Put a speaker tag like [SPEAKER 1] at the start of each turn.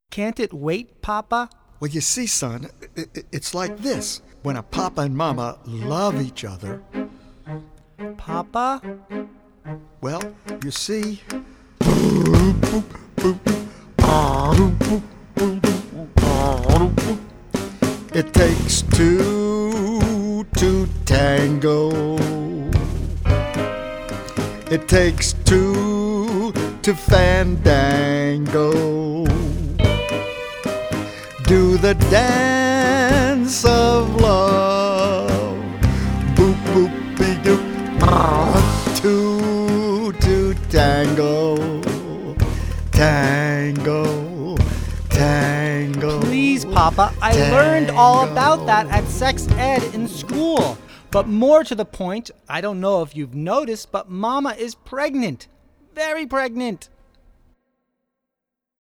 [SPEAKER 1] Can't it wait, Papa?
[SPEAKER 2] Well, you see, son, it's like this. When a papa and mama love each other,
[SPEAKER 1] Papa?
[SPEAKER 2] well, you see... It takes two to tango. It takes two to fandango. Do the dance of love. Boop, boop, be doop. Two to tango. Tango. Tango.
[SPEAKER 1] Please, Papa, I learned all about that at sex ed in school. But more to the point, I don't know if you've noticed, but Mama is pregnant. Very pregnant.